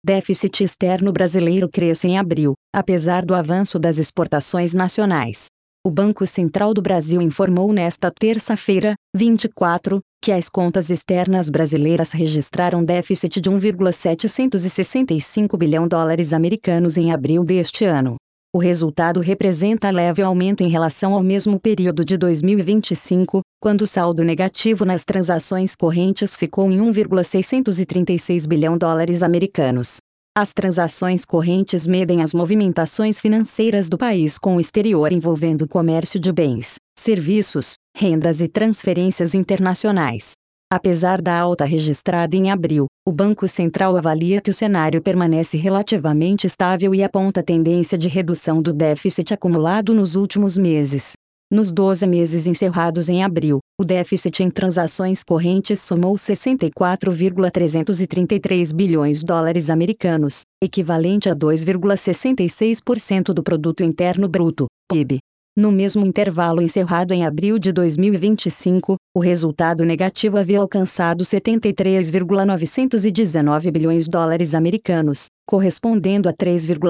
déficit externo brasileiro cresce em abril, apesar do avanço das exportações nacionais. O Banco Central do Brasil informou nesta terça-feira, 24, que as contas externas brasileiras registraram déficit de 1,765 bilhão dólares americanos em abril deste ano. O resultado representa leve aumento em relação ao mesmo período de 2025, quando o saldo negativo nas transações correntes ficou em 1,636 bilhão dólares americanos. As transações correntes medem as movimentações financeiras do país com o exterior envolvendo o comércio de bens, serviços, rendas e transferências internacionais. Apesar da alta registrada em abril, o Banco Central avalia que o cenário permanece relativamente estável e aponta tendência de redução do déficit acumulado nos últimos meses. Nos 12 meses encerrados em abril, o déficit em transações correntes somou 64,333 bilhões dólares americanos, equivalente a 2,66% do produto interno bruto, PIB. No mesmo intervalo encerrado em abril de 2025, o resultado negativo havia alcançado 73,919 bilhões dólares americanos, correspondendo a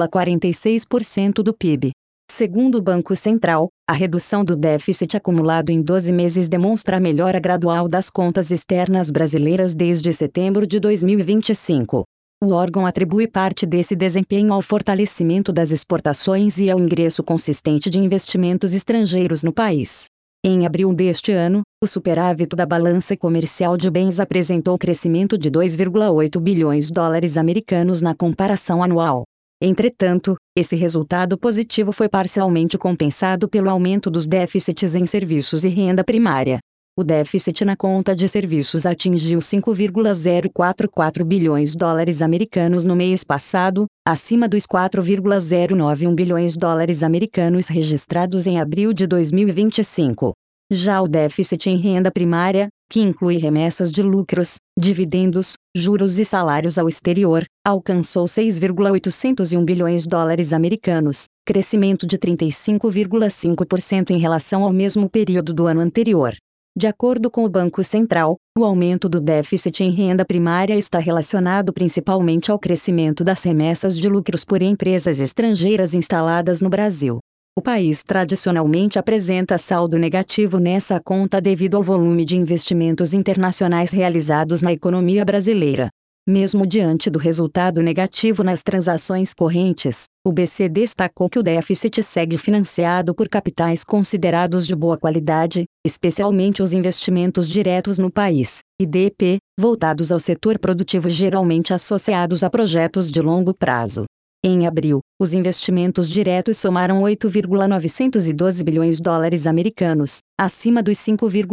3,46% do PIB. Segundo o Banco Central, a redução do déficit acumulado em 12 meses demonstra a melhora gradual das contas externas brasileiras desde setembro de 2025. O órgão atribui parte desse desempenho ao fortalecimento das exportações e ao ingresso consistente de investimentos estrangeiros no país. Em abril deste ano, o superávit da balança comercial de bens apresentou crescimento de 2,8 bilhões dólares americanos na comparação anual. Entretanto, esse resultado positivo foi parcialmente compensado pelo aumento dos déficits em serviços e renda primária. O déficit na conta de serviços atingiu 5,044 bilhões dólares americanos no mês passado, acima dos 4,091 bilhões dólares americanos registrados em abril de 2025. Já o déficit em renda primária, que inclui remessas de lucros, dividendos, juros e salários ao exterior, alcançou 6,801 bilhões dólares americanos, crescimento de 35,5% em relação ao mesmo período do ano anterior. De acordo com o Banco Central, o aumento do déficit em renda primária está relacionado principalmente ao crescimento das remessas de lucros por empresas estrangeiras instaladas no Brasil. O país tradicionalmente apresenta saldo negativo nessa conta devido ao volume de investimentos internacionais realizados na economia brasileira. Mesmo diante do resultado negativo nas transações correntes, o BC destacou que o déficit segue financiado por capitais considerados de boa qualidade, especialmente os investimentos diretos no país, IDP, voltados ao setor produtivo geralmente associados a projetos de longo prazo. Em abril, os investimentos diretos somaram 8,912 bilhões dólares americanos, acima dos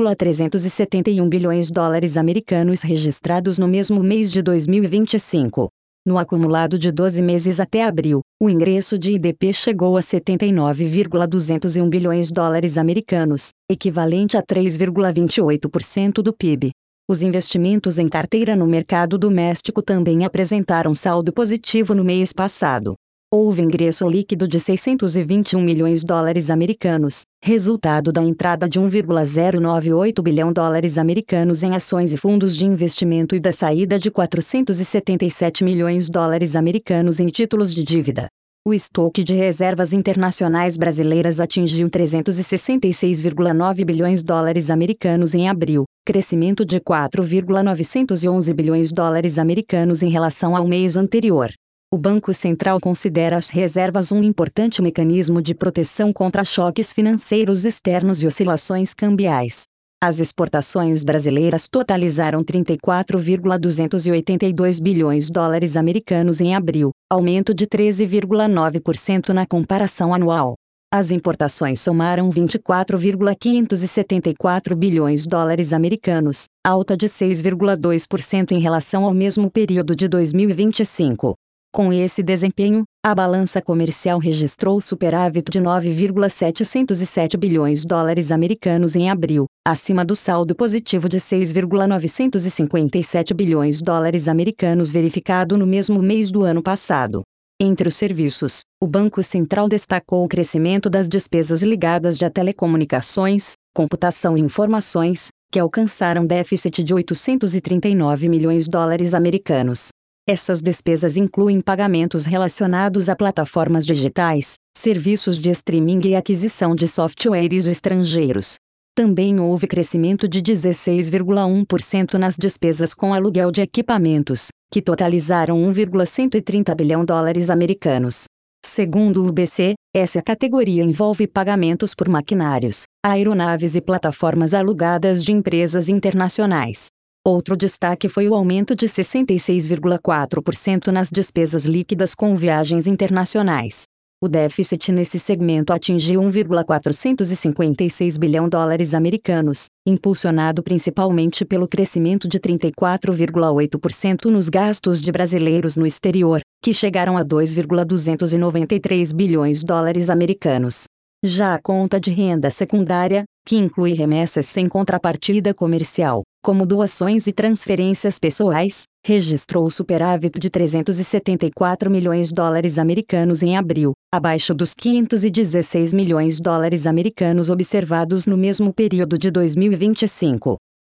5,371 bilhões dólares americanos registrados no mesmo mês de 2025. No acumulado de 12 meses até abril, o ingresso de IDP chegou a 79,201 bilhões dólares americanos, equivalente a 3,28% do PIB. Os investimentos em carteira no mercado doméstico também apresentaram saldo positivo no mês passado. Houve ingresso líquido de 621 milhões dólares americanos, resultado da entrada de 1,098 bilhão dólares americanos em ações e fundos de investimento e da saída de 477 milhões dólares americanos em títulos de dívida. O estoque de reservas internacionais brasileiras atingiu 366,9 bilhões dólares americanos em abril, crescimento de 4,911 bilhões dólares americanos em relação ao mês anterior. O Banco Central considera as reservas um importante mecanismo de proteção contra choques financeiros externos e oscilações cambiais. As exportações brasileiras totalizaram 34,282 bilhões dólares americanos em abril, aumento de 13,9% na comparação anual. As importações somaram 24,574 bilhões dólares americanos, alta de 6,2% em relação ao mesmo período de 2025. Com esse desempenho, a balança comercial registrou superávit de 9,707 bilhões dólares americanos em abril, acima do saldo positivo de 6,957 bilhões dólares americanos verificado no mesmo mês do ano passado. Entre os serviços, o Banco Central destacou o crescimento das despesas ligadas a telecomunicações, computação e informações, que alcançaram déficit de 839 milhões dólares americanos. Essas despesas incluem pagamentos relacionados a plataformas digitais, serviços de streaming e aquisição de softwares estrangeiros. Também houve crescimento de 16,1% nas despesas com aluguel de equipamentos, que totalizaram 1,130 bilhão dólares americanos. Segundo o UBC, essa categoria envolve pagamentos por maquinários, aeronaves e plataformas alugadas de empresas internacionais. Outro destaque foi o aumento de 66,4% nas despesas líquidas com viagens internacionais. O déficit nesse segmento atingiu 1,456 bilhão dólares americanos, impulsionado principalmente pelo crescimento de 34,8% nos gastos de brasileiros no exterior, que chegaram a 2,293 bilhões dólares americanos. Já a conta de renda secundária, que inclui remessas sem contrapartida comercial, como doações e transferências pessoais, registrou superávit de 374 milhões dólares americanos em abril, abaixo dos 516 milhões dólares americanos observados no mesmo período de 2025.